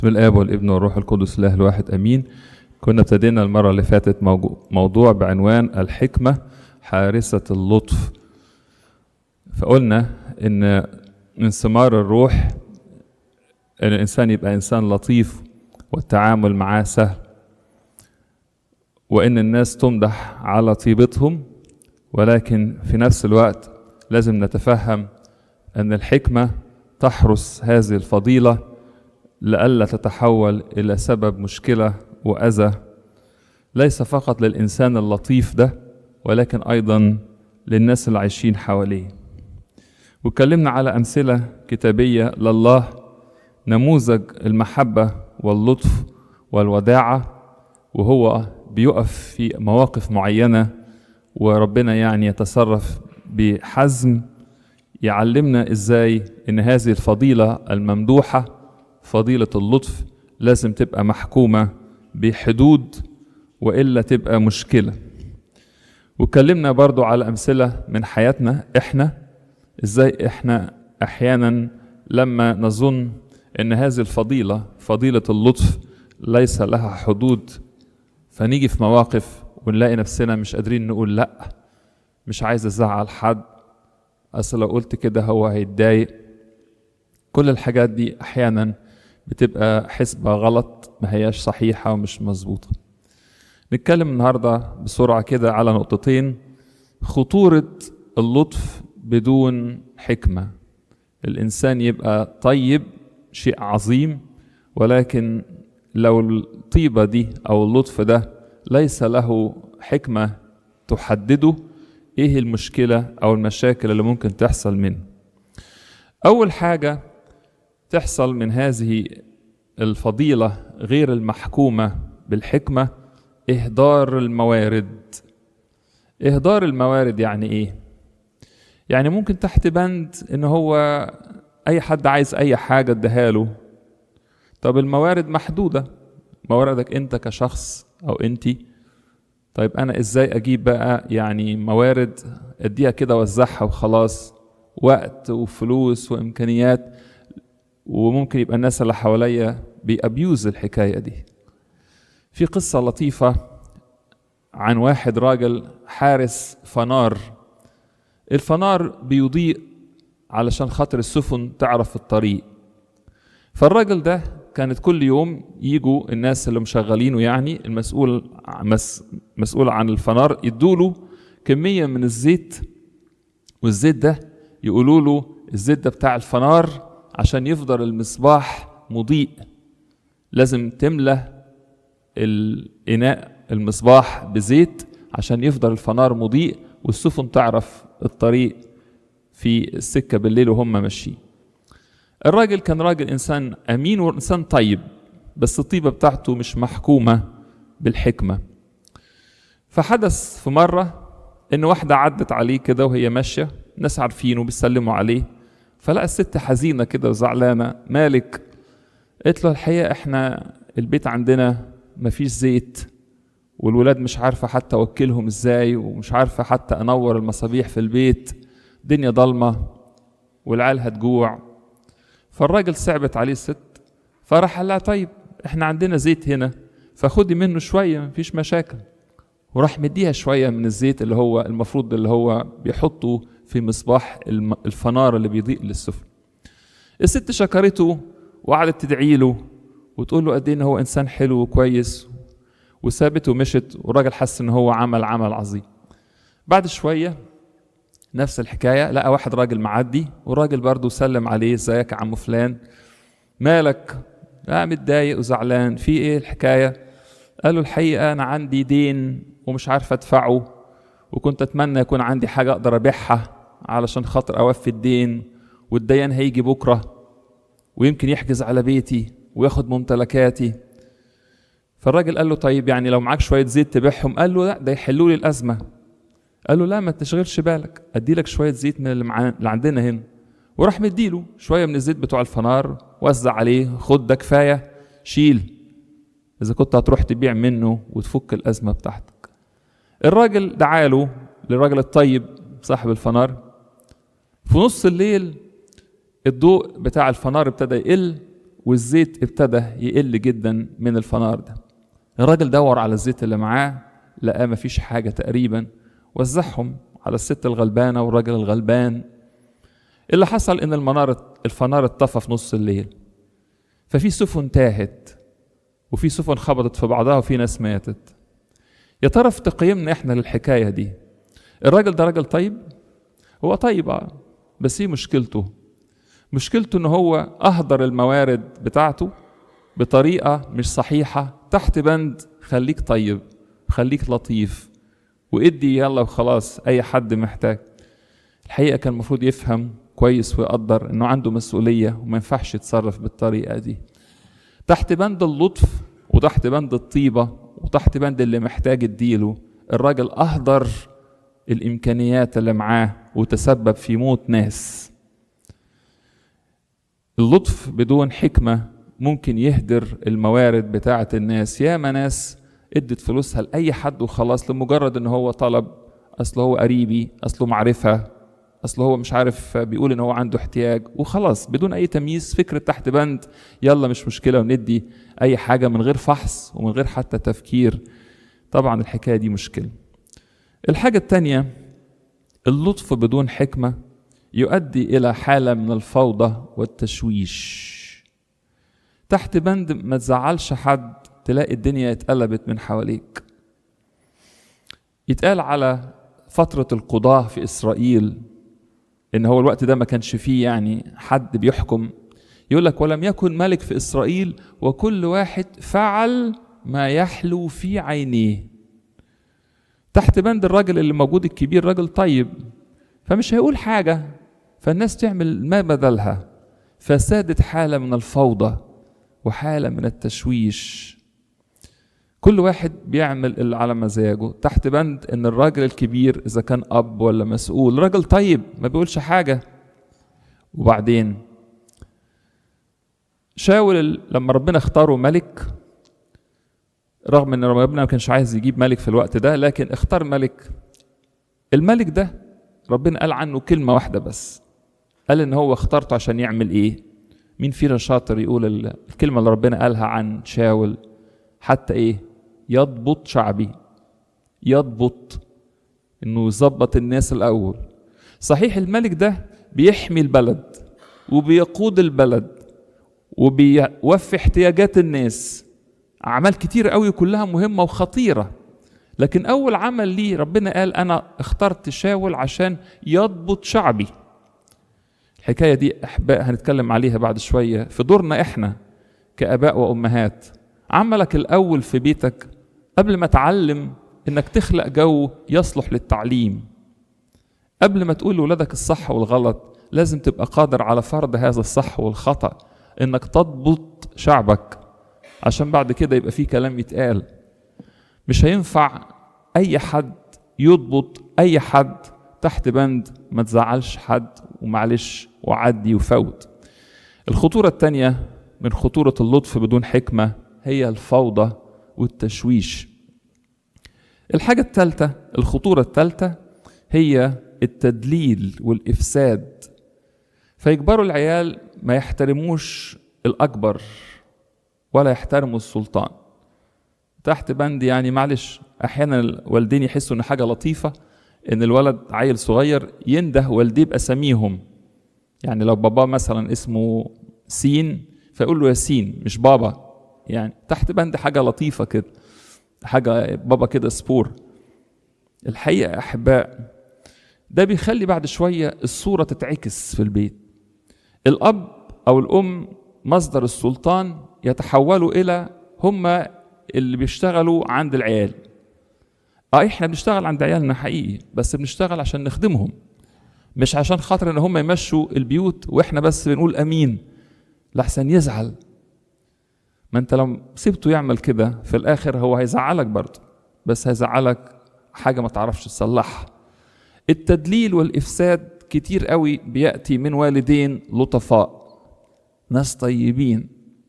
بالآب والابن والروح القدس الله الواحد امين. كنا ابتدينا المرة اللي فاتت موضوع بعنوان الحكمة حارسة اللطف. فقلنا ان من ثمار الروح ان الانسان يبقى انسان لطيف والتعامل معاه سهل، وان الناس تمدح على طيبتهم، ولكن في نفس الوقت لازم نتفهم ان الحكمة تحرس هذه الفضيلة لئلا تتحول إلى سبب مشكلة وأذى، ليس فقط للإنسان اللطيف ده ولكن أيضا للناس اللي عايشين حواليه. واتكلمنا على أمثلة كتابية لله، نموذج المحبة واللطف والوداعة، وهو بيقف في مواقف معينة وربنا يعني يتصرف بحزم، يعلمنا إزاي إن هذه الفضيلة الممدوحة فضيلة اللطف لازم تبقى محكومة بحدود وإلا تبقى مشكلة. واتكلمنا برضو على أمثلة من حياتنا إحنا، إزاي إحنا أحيانا لما نظن إن هذه الفضيلة فضيلة اللطف ليس لها حدود، فنيجي في مواقف ونلاقي نفسنا مش قادرين نقول لأ، مش عايز أزعل حد، أصل لو قلت كده هو هيتضايق. كل الحاجات دي أحيانا بتبقى حسبة غلط، ما هياش صحيحة ومش مظبوطة. نتكلم النهاردة بسرعة كده على نقطتين: خطورة اللطف بدون حكمة. الإنسان يبقى طيب شيء عظيم، ولكن لو الطيبة دي أو اللطف ده ليس له حكمة تحدده، إيه المشكلة أو المشاكل اللي ممكن تحصل منه؟ أول حاجة تحصل من هذه الفضيلة غير المحكومة بالحكمة إهدار الموارد. إهدار الموارد يعني إيه؟ يعني ممكن تحت بند إن هو أي حد عايز أي حاجة اديهاله. طب الموارد محدودة، مواردك أنت كشخص أو أنتي. طيب أنا إزاي أجيب بقى يعني موارد أديها كده وزعها وخلاص؟ وقت وفلوس وإمكانيات، وممكن يبقى الناس اللي حواليا بيأبيوز الحكاية دي. في قصة لطيفة عن واحد راجل حارس فنار. الفنار بيضيء علشان خاطر السفن تعرف الطريق. فالراجل ده كانت كل يوم يجوا الناس اللي مشغلينه، يعني مسؤول عن الفنار، يدوله كمية من الزيت، والزيت ده يقولوا له الزيت ده بتاع الفنار عشان يفضل المصباح مضيء، لازم تملى الإناء المصباح بزيت عشان يفضل الفنار مضيء والسفن تعرف الطريق في السكة بالليل وهم ماشيين. الراجل كان راجل إنسان أمين وإنسان طيب، بس الطيبة بتاعته مش محكومة بالحكمة. فحدث في مرة إن واحدة عدت عليه كده وهي ماشية، ناس عارفينه بيسلموا عليه، فلقى الست حزينة كده وزعلانة. مالك؟ قلت له الحقيقة احنا البيت عندنا مفيش زيت، والولاد مش عارفة حتى أوكلهم ازاي، ومش عارفة حتى أنور المصابيح في البيت، الدنيا ضلمة والعيال هتجوع. فالراجل صعبت عليه الست، فراح قال لها طيب احنا عندنا زيت هنا، فخدي منه شوية مفيش مشاكل. وراح مديها شوية من الزيت اللي هو المفروض اللي هو بيحطه في مصباح الفنار اللي بيضيء للسفن. الست شكرته وقعدت تدعي له وتقول له قد ايه هو انسان حلو وكويس، وسابته ومشت، والراجل حس ان هو عمل عظيم. بعد شويه نفس الحكايه، لقى واحد راجل معدي، والراجل برضه سلم عليه، ازيك يا عم فلان؟ مالك؟ متضايق وزعلان، في ايه الحكايه؟ قال له الحقيقه انا عندي دين ومش عارف ادفعه، وكنت اتمنى يكون عندي حاجه اقدر ابيعها علشان خاطر اوفي الدين، والديان هيجي بكره ويمكن يحجز على بيتي وياخد ممتلكاتي. فالراجل قال له طيب يعني لو معاك شويه زيت تبيعهم؟ قال له لا، ده يحلوا لي الازمه. قال له لا ما تشغلش بالك، ادي لك شويه زيت من اللي عندنا هنا. وراح مديله شويه من الزيت بتوع الفنار، وزع عليه، خد ده كفايه، شيل اذا كنت هتروح تبيع منه وتفك الازمه بتاعتك. الراجل دعاله للراجل الطيب صاحب الفنار. في نص الليل الضوء بتاع الفنار ابتدى يقل، والزيت ابتدى يقل جدا من الفنار ده. الراجل دور على الزيت اللي معاه، لقى مفيش حاجة تقريبا، وزعهم على الست الغلبانة والراجل الغلبان. اللي حصل ان الفنار اتطفى في نص الليل، ففي سفن تاهت وفي سفن خبطت في بعضها وفي ناس ماتت. يا ترى في تقييمنا احنا للحكاية دي، الراجل ده راجل طيب؟ هو طيب بس هي مشكلته ان هو اهدر الموارد بتاعته بطريقة مش صحيحة، تحت بند خليك طيب، خليك لطيف، وادي يلا وخلاص اي حد محتاج. الحقيقة كان المفروض يفهم كويس ويقدر انه عنده مسؤولية وما ينفعش يتصرف بالطريقة دي. تحت بند اللطف وتحت بند الطيبة وتحت بند اللي محتاج اديله، الراجل اهدر الامكانيات اللي معاه وتسبب في موت ناس. اللطف بدون حكمة ممكن يهدر الموارد بتاعة الناس. ياما ناس ادت فلوسها لأي حد وخلاص لمجرد ان هو طلب، اصله هو قريبي، اصله معرفة، اصله هو مش عارف بيقول ان هو عنده احتياج، وخلاص بدون اي تمييز، فكرة تحت بند يلا مش مشكلة وندي اي حاجة من غير فحص ومن غير حتى تفكير. طبعا الحكاية دي مشكلة. الحاجة التانية، اللطف بدون حكمة يؤدي إلى حالة من الفوضى والتشويش. تحت بند ما تزعلش حد، تلاقي الدنيا اتقلبت من حواليك. يتقال على فترة القضاة في إسرائيل إن هو الوقت ده ما كانش فيه يعني حد بيحكم، يقول لك ولم يكن ملك في إسرائيل وكل واحد فعل ما يحلو في عينيه. تحت بند الراجل اللي موجود الكبير راجل طيب، فمش هيقول حاجة، فالناس تعمل ما بدلها، فسادت حالة من الفوضى وحالة من التشويش. كل واحد بيعمل اللي على مزاجه، تحت بند ان الراجل الكبير اذا كان اب ولا مسؤول راجل طيب ما بيقولش حاجة. وبعدين شاول لما ربنا اختاره ملك، رغم ان ربنا ما كانش عايز يجيب ملك في الوقت ده، لكن اختار ملك. الملك ده ربنا قال عنه كلمة واحدة بس، قال ان هو اختارته عشان يعمل ايه؟ مين فينا شاطر يقول الكلمة اللي ربنا قالها عن شاول؟ حتى ايه؟ يضبط شعبي. يضبط، انه يظبط الناس الاول. صحيح الملك ده بيحمي البلد وبيقود البلد وبيوفي احتياجات الناس، اعمال كتير قوي كلها مهمة وخطيرة، لكن اول عمل ليه ربنا قال انا اخترت شاول عشان يضبط شعبي. الحكاية دي احباء هنتكلم عليها بعد شوية في دورنا احنا كآباء وأمهات. عملك الأول في بيتك قبل ما تعلم انك تخلق جو يصلح للتعليم. قبل ما تقول لولادك الصح والغلط لازم تبقى قادر على فرض هذا الصح والخطأ، انك تضبط شعبك عشان بعد كده يبقى فيه كلام يتقال. مش هينفع اي حد يضبط اي حد تحت بند ما تزعلش حد ومعلش وعدي وفوت. الخطورة التانية من خطورة اللطف بدون حكمة هي الفوضى والتشويش. الحاجة الثالثة، الخطورة الثالثة هي التدليل والإفساد. فيكبروا العيال ما يحترموش الأكبر ولا يحترموا السلطان. تحت بند يعني معلش أحيانا الوالدين يحسوا إن حاجة لطيفة إن الولد عيل صغير ينده والديه بأساميهم. يعني لو بابا مثلا اسمه سين فيقول له يا سين مش بابا، يعني تحت بند حاجة لطيفة كده، حاجة بابا كده سبور. الحقيقة أحباء ده بيخلي بعد شوية الصورة تتعكس في البيت. الأب أو الأم مصدر السلطان يتحولوا إلى هم اللي بيشتغلوا عند العيال. احنا بنشتغل عند عيالنا حقيقي، بس بنشتغل عشان نخدمهم، مش عشان خاطر ان هم يمشوا البيوت واحنا بس بنقول امين لحسن يزعل. ما انت لو سيبته يعمل كده في الاخر هو هيزعلك برضه، بس هيزعلك حاجة ما تعرفش تصلحها. التدليل والإفساد كتير قوي بيأتي من والدين لطفاء، ناس طيبين.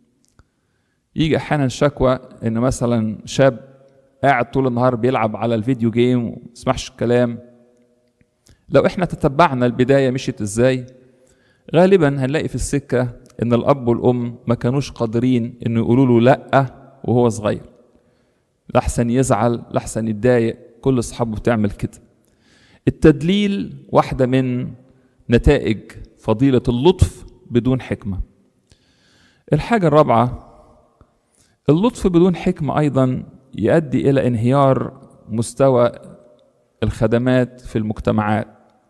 يجي احيانا شكوى ان مثلا شاب قاعد طول النهار بيلعب على الفيديو جيم وما يسمعش الكلام. لو احنا تتبعنا البداية مشيت ازاي، غالبا هنلاقي في السكة ان الاب والام ما كانوش قادرين انه يقولوا له لا وهو صغير، لحسن يزعل لحسن يتضايق. كل اصحابه بتعمل كده. التدليل واحدة من نتائج فضيلة اللطف بدون حكمة. الحاجة الرابعة، اللطف بدون حكمة أيضا يؤدي إلى انهيار مستوى الخدمات في المجتمعات.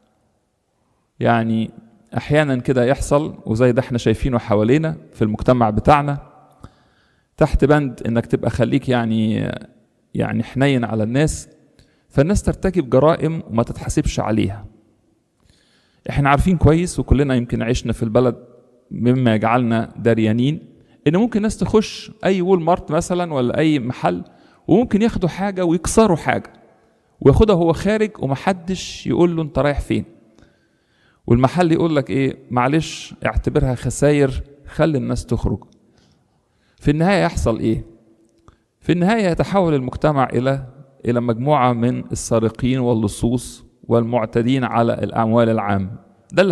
يعني أحيانا كده يحصل، وزي ده احنا شايفينه حوالينا في المجتمع بتاعنا، تحت بند انك تبقى خليك يعني حنين على الناس، فالناس ترتكب جرائم وما تتحاسبش عليها. احنا عارفين كويس وكلنا يمكن عشنا في البلد مما يجعلنا دريانين ان ممكن ناس تخش اي وول مارت مثلا ولا اي محل، وممكن ياخدوا حاجة ويكسروا حاجة وياخدها هو خارج ومحدش يقول له انت رايح فين، والمحل يقول لك ايه، معلش اعتبرها خسائر، خلي الناس تخرج. في النهاية يحصل ايه؟ في النهاية يتحول المجتمع الى مجموعة من السارقين واللصوص والمعتدين على الاموال العامة. ده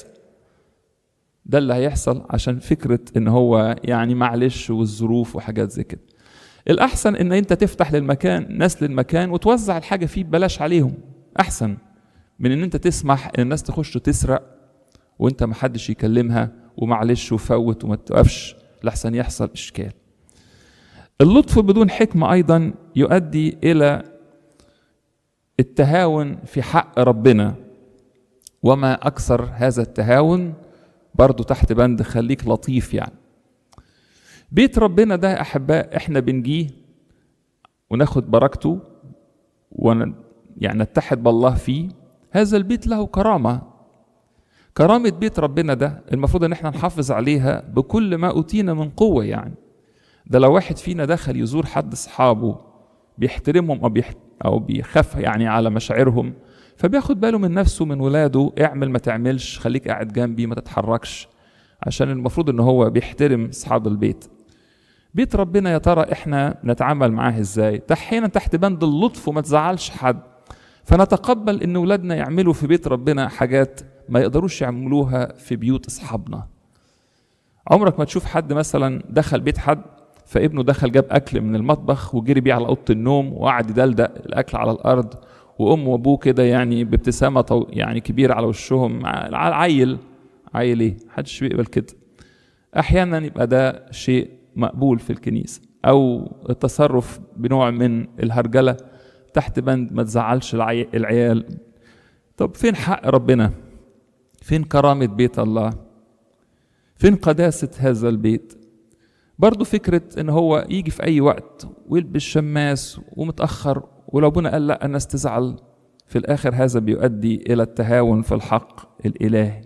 اللي هيحصل عشان فكرة ان هو يعني معلش والظروف وحاجات زي كده. الاحسن ان انت تفتح ناس للمكان وتوزع الحاجة فيه ببلاش عليهم، احسن من ان انت تسمح ان الناس تخش تسرق وانت محدش يكلمها ومعلش وفوت وما توقفش لحسن يحصل اشكال. اللطف بدون حكمة ايضا يؤدي الى التهاون في حق ربنا، وما اكثر هذا التهاون برضو تحت بند خليك لطيف. يعني بيت ربنا ده احباء احنا بنجيه وناخد بركته يعني نتحد بالله فيه. هذا البيت له كرامة بيت ربنا ده المفروض ان احنا نحافظ عليها بكل ما اوتينا من قوة. يعني ده لو واحد فينا دخل يزور حد اصحابه بيحترمهم او بيخاف يعني على مشاعرهم، فبياخد باله من نفسه من ولاده، اعمل ما تعملش، خليك قاعد جنبي ما تتحركش، عشان المفروض ان هو بيحترم اصحاب البيت. بيت ربنا يا ترى احنا نتعامل معاه ازاي؟ احيانا تحت بند اللطف وما تزعلش حد، فنتقبل ان ولادنا يعملوا في بيت ربنا حاجات ما يقدروش يعملوها في بيوت اصحابنا. عمرك ما تشوف حد مثلا دخل بيت حد فابنه دخل جاب اكل من المطبخ وجري بيه على اوضه النوم وقعد يدلدق الاكل على الارض، وامه وابوه كده يعني بابتسامه يعني كبيره على وشهم، عيل ايه؟ محدش بيقبل كده. احيانا يبقى ده شيء مقبول في الكنيسه، او التصرف بنوع من الهرجله تحت بند ما تزعلش العيال. طب فين حق ربنا؟ فين كرامة بيت الله؟ فين قداسة هذا البيت؟ برضو فكرة ان هو يجي في اي وقت ويلبس شماس ومتأخر، ولو ابونا قال لا الناس تزعل، في الاخر هذا بيؤدي الى التهاون في الحق الالهي.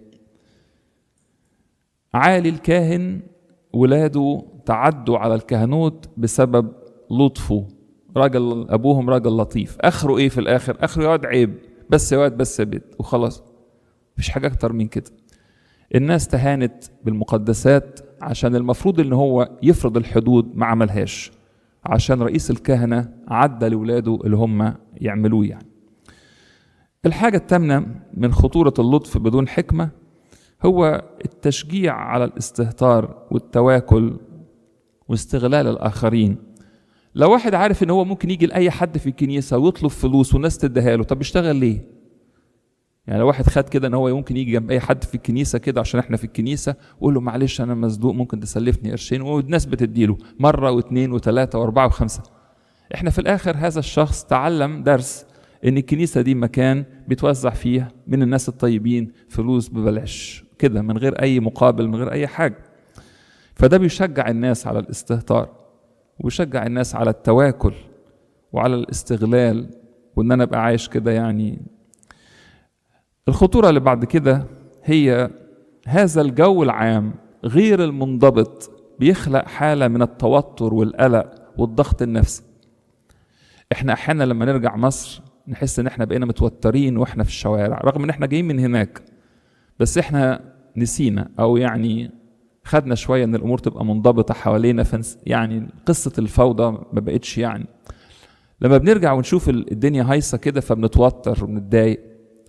عالي الكاهن ولاده تعدوا على الكهنوت بسبب لطفه، راجل ابوهم راجل لطيف، اخره ايه في الاخر؟ اخره يقعد عيب بس يا بيت وخلاص، مفيش حاجه اكتر من كده. الناس تهانت بالمقدسات عشان المفروض ان هو يفرض الحدود ما عملهاش، عشان رئيس الكهنه عدى لاولاده اللي هم يعملوه. يعني الحاجه الثامنه من خطوره اللطف بدون حكمه هو التشجيع على الاستهتار والتواكل واستغلال الاخرين. لو واحد عارف ان هو ممكن يجي لاي حد في الكنيسه ويطلب فلوس والناس تديها له، طب يشتغل ليه؟ يعني لو واحد خد كده ان هو ممكن يجي جنب اي حد في الكنيسه كده عشان احنا في الكنيسه ويقول له معلش انا مزنوق ممكن تسلفني قرشين، والناس بتديله مره واثنين وثلاثه واربعه وخمسه، احنا في الاخر هذا الشخص تعلم درس ان الكنيسه دي مكان بيتوزع فيه من الناس الطيبين فلوس ببلاش كده من غير اي مقابل من غير اي حاجه. فده بيشجع الناس على الاستهتار ويشجع الناس على التواكل وعلى الاستغلال، وان انا ابقى عايش كده. يعني الخطورة اللي بعد كده هي هذا الجو العام غير المنضبط بيخلق حالة من التوتر والقلق والضغط النفسي. احنا احيانا لما نرجع مصر نحس ان احنا بقينا متوترين واحنا في الشوارع، رغم ان احنا جايين من هناك، بس احنا نسينا او يعني خدنا شوية ان الامور تبقى منضبطة حوالينا، يعني قصة الفوضى ما بقتش. يعني لما بنرجع ونشوف الدنيا هايصة كده فبنتوتر وبنتضايق.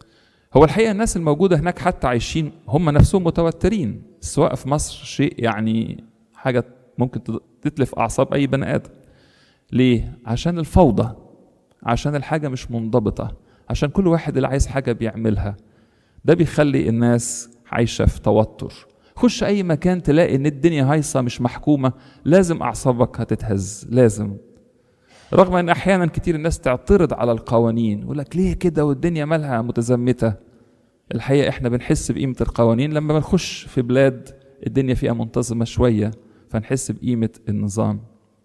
هو الحقيقة الناس الموجودة هناك حتى عايشين هم نفسهم متوترين. السواقة في مصر شيء يعني حاجة ممكن تتلف أعصاب أي بني آدم. ليه؟ عشان الفوضى، عشان الحاجة مش منضبطة، عشان كل واحد اللي عايز حاجة بيعملها. ده بيخلي الناس عايشة في توتر. خش أي مكان تلاقي إن الدنيا هايصة مش محكومة، لازم أعصابك هتتهز، لازم. رغم ان احيانا كتير الناس تعترض على القوانين، يقول لك ليه كده والدنيا مالها متزمته. الحقيقه احنا بنحس بقيمه القوانين لما بنخش في بلاد الدنيا فيها منتظمه شويه، فنحس بقيمه النظام.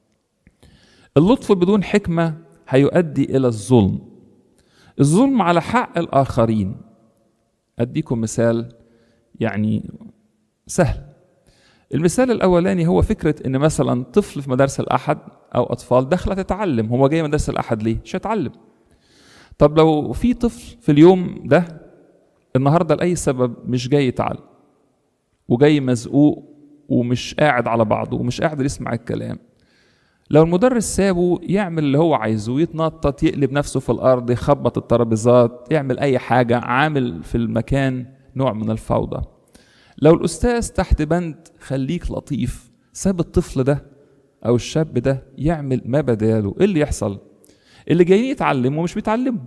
اللطف بدون حكمه هيؤدي الى الظلم. الظلم على حق الاخرين. اديكم مثال يعني سهل. المثال الاولاني هو فكره ان مثلا طفل في مدارس الاحد او اطفال داخله تتعلم. هو جاي مدرسه الاحد ليه؟ مش هيتعلم. طب لو في طفل في اليوم ده النهارده لاي سبب مش جاي يتعلم، وجاي مزقوق ومش قاعد على بعضه ومش قاعد يسمع الكلام، لو المدرس سابه يعمل اللي هو عايزه، يتنطط، يقلب نفسه في الارض، يخبط الترابيزات، يعمل اي حاجه، عامل في المكان نوع من الفوضى. لو الأستاذ تحت بند خليك لطيف ساب الطفل ده أو الشاب ده يعمل ما بداله، إيه اللي يحصل؟ اللي جايين يتعلموا مش بيتعلموا،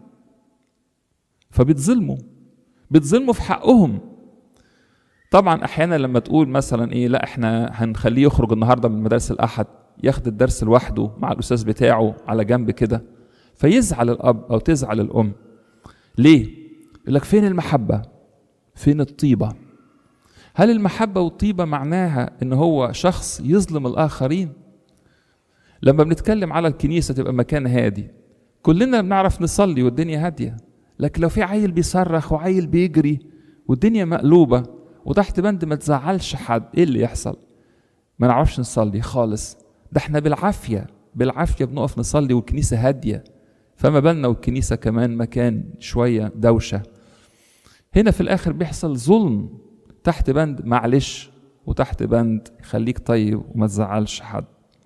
فبيتظلموا في حقهم. طبعا أحيانا لما تقول مثلا إيه، لا إحنا هنخليه يخرج النهاردة من مدارس الأحد ياخد الدرس لوحده مع الأستاذ بتاعه على جنب كده، فيزعل الأب أو تزعل الأم. ليه؟ يقول لك فين المحبة؟ فين الطيبة؟ هل المحبة والطيبة معناها ان هو شخص يظلم الاخرين؟ لما بنتكلم على الكنيسة تبقى مكان هادي، كلنا بنعرف نصلي والدنيا هادية، لكن لو في عيل بيصرخ وعيل بيجري والدنيا مقلوبة وتحت بند ما تزعلش حد، ايه اللي يحصل؟ ما نعرفش نصلي خالص. ده احنا بالعافية بنقف نصلي والكنيسة هادية، فما بالنا والكنيسة كمان مكان شوية دوشة. هنا في الاخر بيحصل ظلم تحت بند معلش، وتحت بند خليك طيب وما تزعلش حد.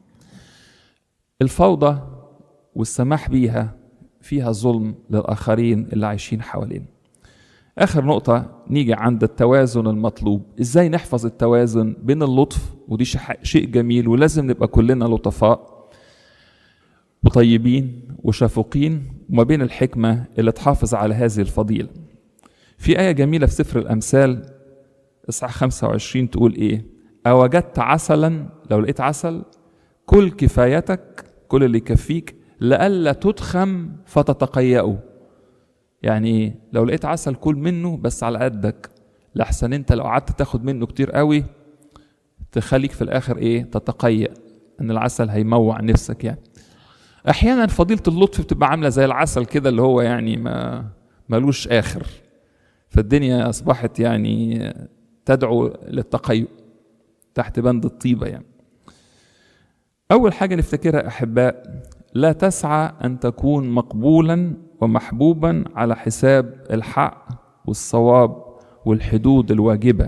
الفوضى والسماح بيها فيها ظلم للآخرين اللي عايشين حوالين. آخر نقطة نيجي عند التوازن المطلوب. إزاي نحفظ التوازن بين اللطف، ودي شيء جميل ولازم نبقى كلنا لطفاء وطيبين وشفوقين، وما بين الحكمة اللي تحافظ على هذه الفضيلة. في آية جميلة في سفر الأمثال إصحاح 25 تقول إيه؟ أوجدت عسلا، لو لقيت عسل كل كفايتك، كل اللي يكفيك، لألا تدخم فتتقيأه. يعني إيه؟ لو لقيت عسل كل منه بس على قدك، لحسن أنت لو قعدت تاخد منه كتير قوي تخليك في الآخر إيه؟ تتقيأ، إن العسل هيموع نفسك يعني. أحيانا فضيلة اللطف بتبقى عاملة زي العسل كده اللي هو يعني ملوش آخر، فالدنيا أصبحت يعني تدعو للتقيؤ تحت بند الطيبة يعني. أول حاجة نفتكرها أحباء، لا تسعى أن تكون مقبولا ومحبوبا على حساب الحق والصواب والحدود الواجبة.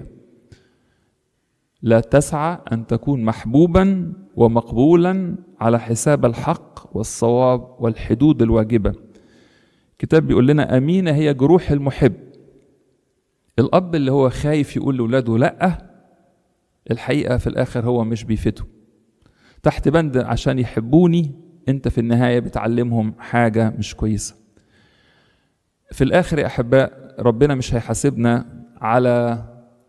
لا تسعى أن تكون محبوبا ومقبولا على حساب الحق والصواب والحدود الواجبة. الكتاب بيقول لنا أمينة هي جروح المحب. الأب اللي هو خايف يقول لأولاده لأ، الحقيقة في الآخر هو مش بيفته تحت بند عشان يحبوني، انت في النهاية بتعلمهم حاجة مش كويسة. في الآخر يا أحباء ربنا مش هيحاسبنا على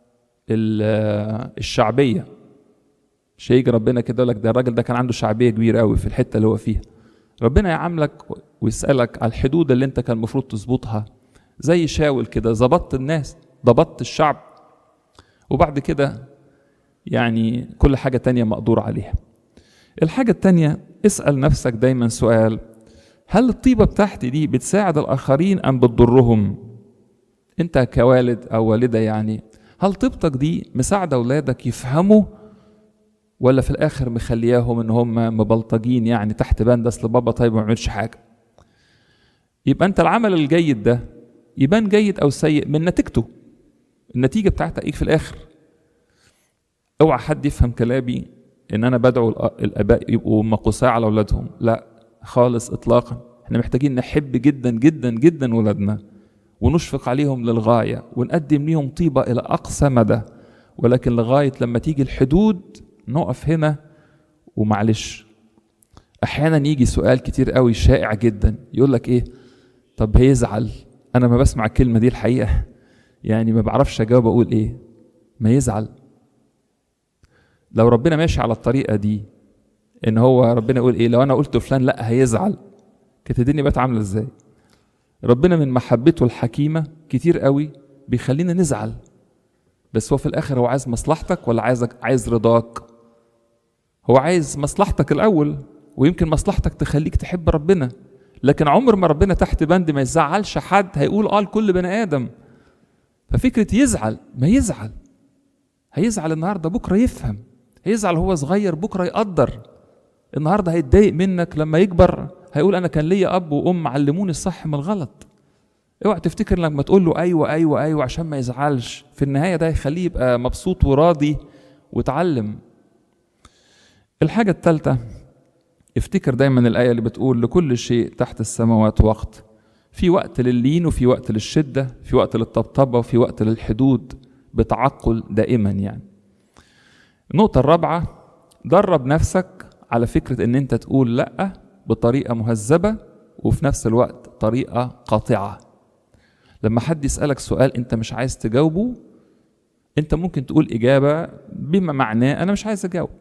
الشعبية. مش هيجي ربنا كده يقول لك ده الراجل ده كان عنده شعبية كبيرة قوي في الحتة اللي هو فيها. ربنا يعاملك ويسألك على الحدود اللي انت كان المفروض تظبطها. زي شاول كده، ضبطت الناس، ضبطت الشعب، وبعد كده يعني كل حاجة تانية مقدور عليها. الحاجة التانية، اسأل نفسك دايما سؤال، هل الطيبة بتاعتي دي بتساعد الآخرين أم بتضرهم؟ انت كوالد أو والدة يعني، هل طيبتك دي مساعدة أولادك يفهموا، ولا في الآخر مخلياهم إن هم مبلطجين يعني تحت بند أصل بابا طيب ما عملش حاجة؟ يبقى أنت العمل الجيد ده يبان جيد أو سيء من نتيجته. النتيجة بتاعتك إيه في الآخر؟ اوعى حد يفهم كلامي ان انا بدعو الاباء يبقوا مقوساء على اولادهم، لا خالص اطلاقا. احنا محتاجين نحب جدا جدا جدا ولادنا ونشفق عليهم للغاية ونقدم ليهم طيبة إلى أقصى مدى، ولكن لغاية لما تيجي الحدود نقف هنا ومعلش. أحيانا يجي سؤال كتير قوي شائع جدا، يقول لك إيه؟ طب هيزعل؟ أنا ما بسمع الكلمة دي الحقيقة يعني ما بعرفش أجاوب أقول إيه. ما يزعل. لو ربنا ماشي على الطريقة دي، إن هو ربنا يقول إيه؟ لو أنا قلت فلان لأ هيزعل، كانت الدنيا بقت عاملة إزاي؟ ربنا من محبته الحكيمة كتير قوي بيخلينا نزعل، بس هو في الآخر هو عايز مصلحتك ولا عايز رضاك؟ هو عايز مصلحتك الأول، ويمكن مصلحتك تخليك تحب ربنا، لكن عمر ما ربنا تحت بند ما يزعلش حد، هيقول لكل بني آدم. ففكرة يزعل، ما يزعل. هيزعل النهاردة بكرة يفهم، هيزعل هو صغير بكرة يقدر. النهاردة هيتضايق منك، لما يكبر هيقول أنا كان ليا أب وأم علموني الصح من الغلط. اوعى تفتكر لما تقول له أيوة أيوة أيوة عشان ما يزعلش، في النهاية ده يخليه يبقى مبسوط وراضي وتعلم. الحاجة الثالثة، افتكر دايما الآية اللي بتقول لكل شيء تحت السماوات وقت، في وقت لللين وفي وقت للشدة، في وقت للطبطبة وفي وقت للحدود، بتعقل دائما يعني. النقطة الرابعة، درب نفسك على فكرة ان انت تقول لأ بطريقة مهذبة وفي نفس الوقت طريقة قاطعة. لما حد يسألك سؤال انت مش عايز تجاوبه، انت ممكن تقول إجابة بما معناه انا مش عايز اجاوب.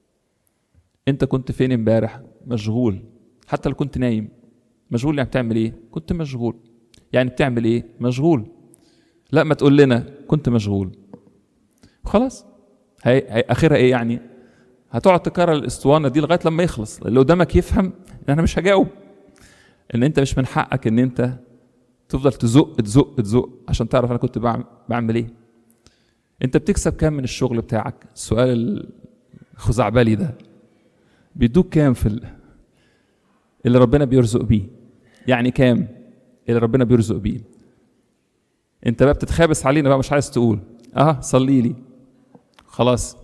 انت كنت فين امبارح؟ مشغول. حتى لو كنت نايم. مشغول يعني بتعمل ايه؟ كنت مشغول. يعني بتعمل ايه؟ مشغول. لا ما تقول لنا كنت مشغول خلاص. هي اخرها ايه يعني؟ هتقعد تكرر الاسطوانه دي لغايه لما يخلص، اللي قدامك يفهم ان انا مش هجاوب، ان انت مش من حقك ان انت تفضل تزق عشان تعرف انا كنت بعمل ايه. انت بتكسب كام من الشغل بتاعك؟ السؤال الخزعبلي ده، بيدوك كام في اللي ربنا بيرزق بيه؟ يعني كام اللي ربنا بيرزق بيه؟ انت بقى بتتخابس علينا بقى، مش عايز تقول صلي لي خلاص.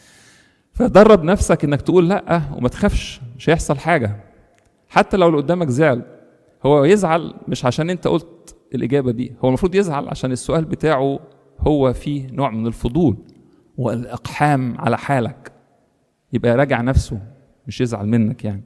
فدرب نفسك انك تقول لا وما تخافش، مش هيحصل حاجة. حتى لو اللي قدامك زعل، هو يزعل مش عشان انت قلت الإجابة دي، هو المفروض يزعل عشان السؤال بتاعه هو فيه نوع من الفضول والإقحام على حالك، يبقى يراجع نفسه مش يزعل منك يعني.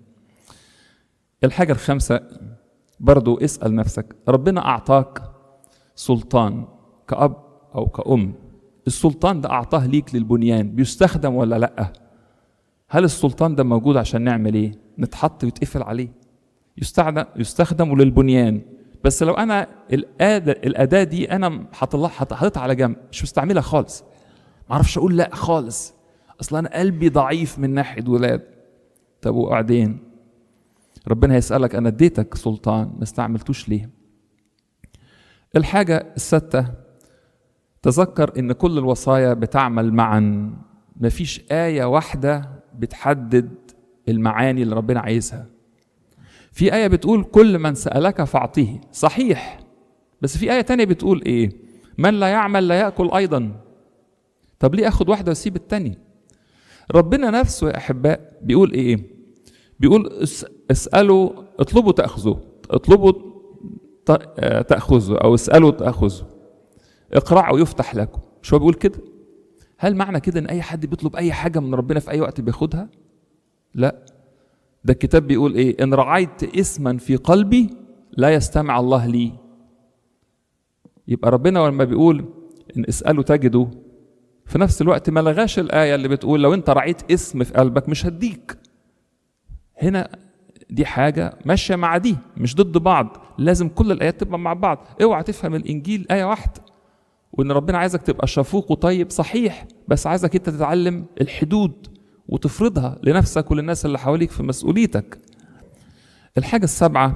الحاجة الخامسة برضو، اسأل نفسك، ربنا أعطاك سلطان كأب أو كأم، السلطان ده أعطاه ليك للبنيان، بيستخدم ولا لأ؟ هل السلطان ده موجود عشان نعمل ايه؟ نتحط ويتقفل عليه؟ يستخدم للبنيان، بس لو أنا الأداة دي أنا حاططها على جنب، مش مستعملها خالص، معرفش أقول لأ خالص، أصلا أنا قلبي ضعيف من ناحية ولاد. طب وبعدين ربنا هيسألك أنا اديتك سلطان ما استعملتوش ليه؟ الحاجة السادسة، تذكر إن كل الوصايا بتعمل معا، مفيش آية واحدة بتحدد المعاني اللي ربنا عايزها. في آية بتقول كل من سألك فاعطيه، صحيح، بس في آية تانية بتقول إيه؟ من لا يعمل لا يأكل أيضا. طب ليه أخد واحدة وأسيب التانية؟ ربنا نفسه يا أحباء بيقول إيه؟ بيقول اسألوا اطلبوا تأخذوا، اطلبوا تأخذوا، أو اسألوا تأخذوا، اقرأوا يفتح لكم. مش هو بيقول كده؟ هل معنى كده ان اي حد بيطلب اي حاجة من ربنا في اي وقت بياخدها؟ لا، ده الكتاب بيقول ايه؟ ان رعيت اسما في قلبي لا يستمع الله لي. يبقى ربنا لما بيقول ان اسألوا تجدوا، في نفس الوقت ما لغاش الآية اللي بتقول لو انت رعيت اسم في قلبك مش هديك. هنا دي حاجة ماشية مع دي، مش ضد بعض، لازم كل الآيات تبقى مع بعض. اوعى تفهم الإنجيل آية واحدة، وإن ربنا عايزك تبقى شفوق وطيب صحيح، بس عايزك انت تتعلم الحدود وتفرضها لنفسك وللناس اللي حواليك في مسؤوليتك. الحاجة السابعة،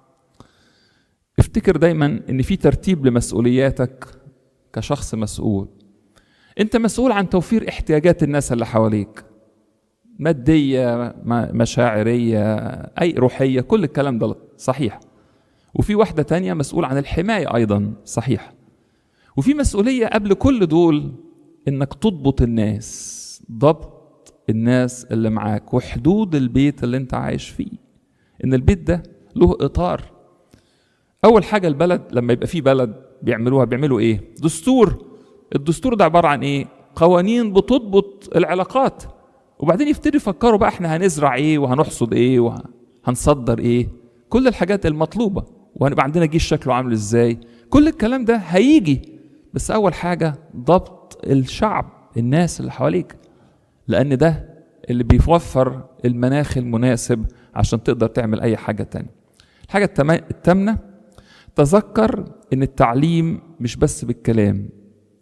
افتكر دايما ان في ترتيب لمسؤولياتك كشخص مسؤول. انت مسؤول عن توفير احتياجات الناس اللي حواليك، مادية، مشاعرية، اي روحية، كل الكلام ده صحيح. وفي واحدة تانية مسؤول عن الحماية ايضا، صحيح. وفي مسؤولية قبل كل دول انك تضبط الناس، ضبط الناس اللي معاك وحدود البيت اللي انت عايش فيه، ان البيت ده له اطار. اول حاجه البلد لما يبقى في بلد بيعملوا ايه؟ دستور. الدستور ده عباره عن ايه؟ قوانين بتضبط العلاقات، وبعدين يبتدوا يفكروا بقى احنا هنزرع ايه وهنحصد ايه وهنصدر ايه، كل الحاجات المطلوبه، وهنبقى عندنا جيش شكله عامل ازاي. كل الكلام ده هيجي، بس اول حاجه ضبط الشعب، الناس اللي حواليك، لان ده اللي بيوفر المناخ المناسب عشان تقدر تعمل اي حاجه تانية. الحاجه الثامنه، تذكر ان التعليم مش بس بالكلام.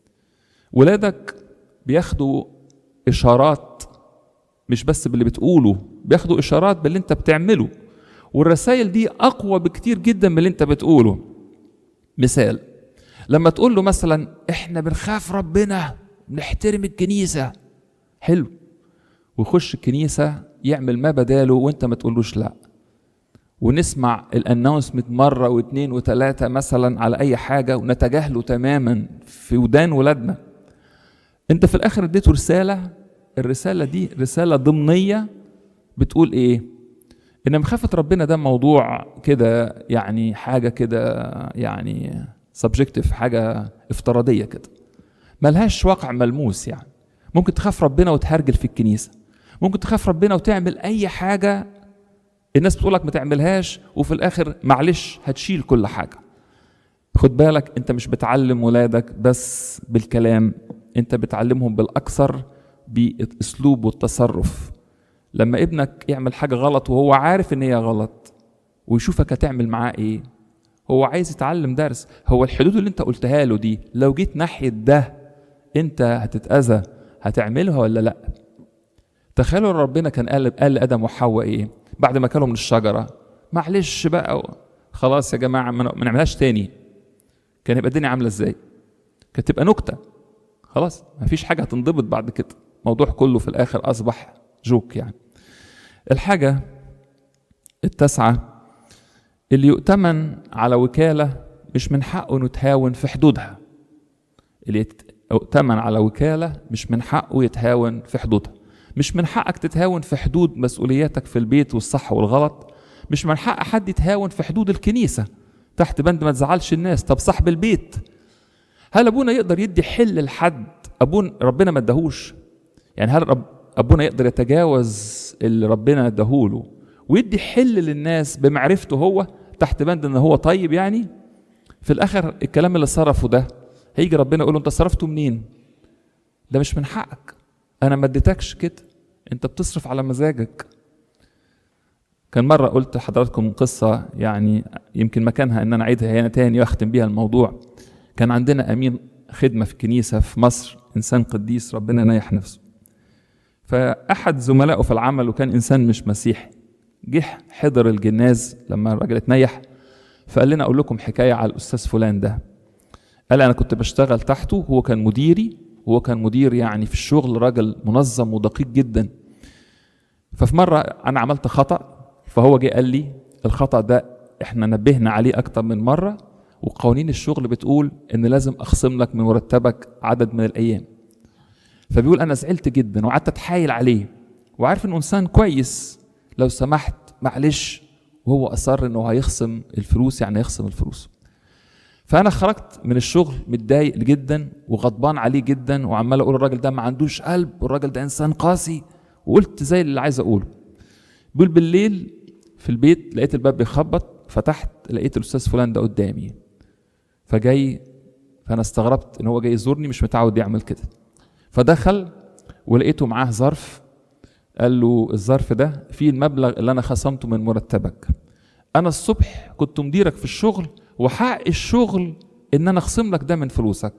ولادك بياخدوا اشارات مش بس باللي بتقوله، بياخدوا اشارات باللي انت بتعمله، والرسائل دي اقوى بكتير جدا من اللي انت بتقوله. مثال، لما تقول له مثلا احنا بنخاف ربنا، بنحترم الكنيسه، حلو، ويخش الكنيسه يعمل ما بداله وانت ما تقولوش لا، ونسمع الاناونسمنت مره واثنين وثلاثه مثلا على اي حاجه ونتجاهله تماما في ودان ولادنا. انت في الاخر اديته رساله، الرساله دي رساله ضمنيه بتقول ايه؟ ان مخافه ربنا ده موضوع كده، يعني حاجه كده، يعني سبجكتيف، حاجه افتراضيه كده، ملهاش واقع ملموس. يعني ممكن تخاف ربنا وتهرجل في الكنيسه، ممكن تخاف ربنا وتعمل اي حاجه الناس بتقولك ما تعملهاش، وفي الاخر معلش هتشيل كل حاجه. خد بالك، انت مش بتعلم ولادك بس بالكلام، انت بتعلمهم بالاكثر بالاسلوب والتصرف. لما ابنك يعمل حاجه غلط وهو عارف ان هي غلط ويشوفك هتعمل معاه ايه، هو عايز يتعلم درس. هو الحدود اللي انت قلتها له دي لو جيت ناحيه ده انت هتتاذى، هتعملها ولا لا؟ تخيلوا ربنا كان قال لادم وحواء ايه بعد ما كانوا من الشجره؟ معلش بقى خلاص يا جماعه ما نعملهاش تاني. كان يبقى الدنيا عامله ازاي؟ كانت تبقى نكته، خلاص مفيش حاجه هتنضبط بعد كده، الموضوع كله في الاخر اصبح جوك. يعني الحاجه التاسعه، اللي يؤتمن على وكاله مش من حقه نتهاون في حدودها. اللي يؤتمن على وكاله مش من حقه يتهاون في حدودها. مش من حقك تتهاون في حدود مسؤولياتك في البيت والصح والغلط. مش من حق حد يتهاون في حدود الكنيسة تحت بند ما تزعلش الناس. طب صاحب البيت، هل ابونا يقدر يدي حل لحد ربنا ما اداهوش؟ يعني هل ابونا يقدر يتجاوز اللي ربنا اداهوله ويدي حل للناس بمعرفته هو تحت بند ان هو طيب؟ يعني في الاخر الكلام اللي صرفه ده هيجي ربنا يقول له انت صرفته منين؟ ده مش من حقك، انا ما اديتكش كده، انت بتصرف على مزاجك. كان مرة قلت لحضراتكم قصة يعني يمكن مكانها ان انا اعيدها هنا تاني واختم بيها الموضوع. كان عندنا امين خدمة في الكنيسة في مصر، انسان قديس ربنا ينيح نفسه. فاحد زملائه في العمل وكان انسان مش مسيحي جه حضر الجناز لما الراجل اتنيح، فقال لنا اقول لكم حكاية على الاستاذ فلان ده. قال انا كنت بشتغل تحته، هو كان مديري، هو كان مدير يعني في الشغل، راجل منظم ودقيق جدا. ففي مرة أنا عملت خطأ، فهو جه قال لي الخطأ ده احنا نبهنا عليه أكتر من مرة، وقوانين الشغل بتقول إن لازم أخصم لك من مرتبك عدد من الأيام. فبيقول أنا زعلت جدا وقعدت أتحايل عليه، وعارف إنه إنسان كويس، لو سمحت معلش، وهو أصر إنه هيخصم الفلوس، يعني هيخصم الفلوس. فأنا خرجت من الشغل متضايق جدا وغضبان عليه جدا، وعمال أقول الراجل ده ما عندوش قلب، والراجل ده إنسان قاسي، وقلت زي اللي عايز أقوله. بيقول بالليل في البيت لقيت الباب بيخبط، فتحت لقيت الأستاذ فلان ده قدامي فجاي، فأنا استغربت إن هو جاي يزورني، مش متعود يعمل كده. فدخل ولقيته معاه ظرف، قال له الظرف ده فيه المبلغ اللي أنا خصمته من مرتبك. أنا الصبح كنت مديرك في الشغل، وحق الشغل ان انا اخصم لك ده من فلوسك،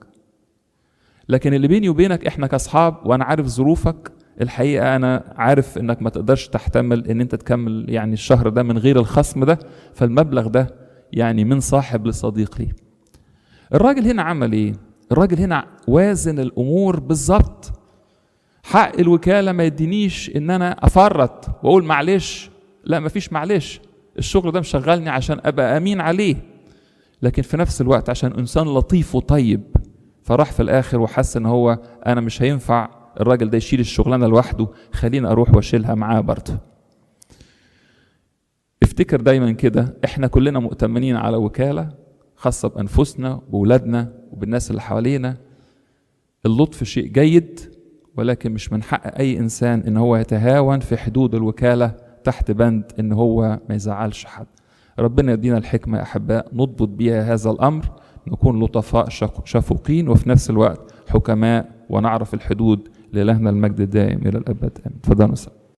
لكن اللي بيني وبينك احنا كاصحاب وانا عارف ظروفك، الحقيقه انا عارف انك ما تقدرش تحتمل ان انت تكمل يعني الشهر ده من غير الخصم ده، فالمبلغ ده يعني من صاحب لصديق لي. الراجل هنا عمل ايه؟ الراجل هنا وازن الامور بالظبط. حق الوكاله ما يدينيش ان انا افرط واقول معلش، لا مفيش معلش، الشغل ده مشغلني عشان ابقى امين عليه، لكن في نفس الوقت عشان انسان لطيف وطيب، فراح في الاخر وحس ان هو انا مش هينفع الراجل ده يشيل الشغلانه لوحده، خليني اروح واشيلها معاه برضه. نفتكر دايما كده احنا كلنا مؤتمنين على وكالة خاصة بأنفسنا وبولادنا وبالناس اللي حوالينا. اللطف شيء جيد، ولكن مش من حق أي إنسان إن هو يتهاون في حدود الوكالة تحت بند إن هو ما يزعلش حد. ربنا يدينا الحكمة يا أحباء نضبط بيها هذا الأمر، نكون لطفاء شفوقين وفي نفس الوقت حكماء، ونعرف الحدود. لإلهنا المجد الدائم إلى الأبد آمين. تفضلوا.